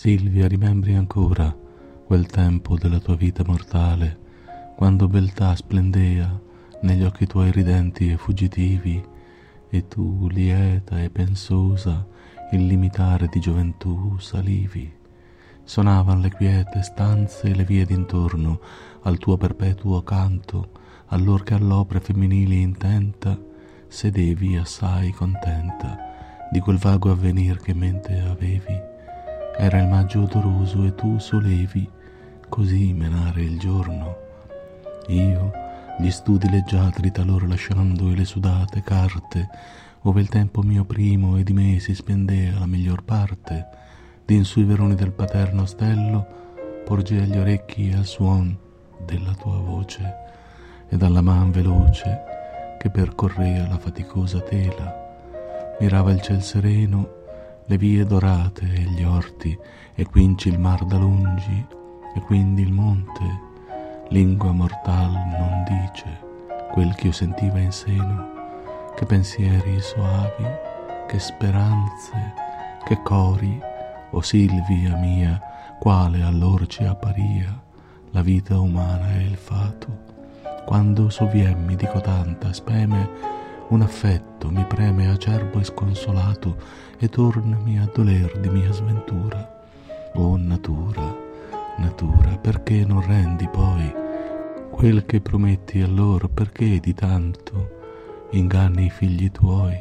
Silvia, rimembri ancora quel tempo della tua vita mortale, quando beltà splendea negli occhi tuoi ridenti e fuggitivi, e tu, lieta e pensosa, il limitare di gioventù salivi. Sonavan le quiete stanze e le vie d'intorno al tuo perpetuo canto, allor che all'opre femminili intenta sedevi assai contenta di quel vago avvenir che in mente avevi. Era il maggio odoroso e tu solevi così menare il giorno. Io, gli studi leggiadri talora lasciando e le sudate carte, ove il tempo mio primo e di me si spendea la miglior parte, d'in sui veroni del paterno stello porgea gli orecchi al suon della tua voce e dalla man veloce che percorrea la faticosa tela. Mirava il ciel sereno, le vie dorate e gli orti, e quinci il mar da lungi, e quindi il monte. Lingua mortal non dice quel ch'io sentiva in seno, che pensieri soavi, che speranze, che cori, o Silvia mia, quale allor ci apparia la vita umana e il fato. Quando soviemmi di cotanta speme, un affetto mi preme acerbo e sconsolato, e tornami a doler di mia sventura. O natura, natura, perché non rendi poi quel che prometti allora? Perché di tanto inganni i figli tuoi?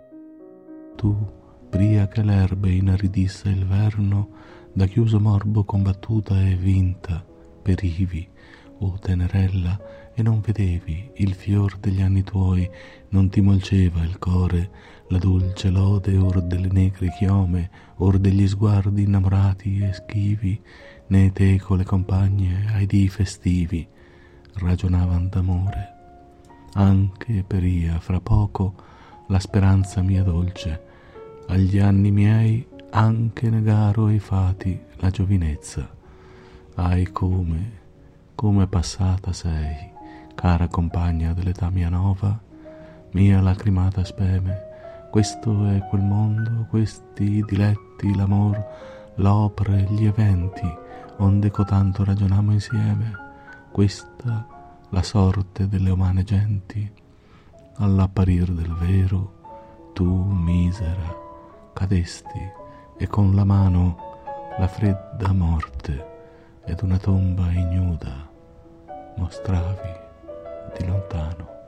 Tu, pria che l'erbe inaridisse il verno, da chiuso morbo combattuta e vinta, perivi, o tenerella, e non vedevi il fior degli anni tuoi, non ti molceva il core la dolce lode or delle negre chiome, or degli sguardi innamorati e schivi, né teco le compagne ai dì festivi ragionavan d'amore. Anche peria fra poco la speranza mia dolce, agli anni miei anche negaro i fati la giovinezza. Ahi, come passata sei, cara compagna dell'età mia nova, mia lacrimata speme. Questo è quel mondo, questi i diletti, l'amor, l'opere, gli eventi, onde cotanto ragionamo insieme. Questa la sorte delle umane genti. All'apparir del vero, tu, misera, cadesti, e con la mano la fredda morte ed una tomba ignuda mostravi di lontano.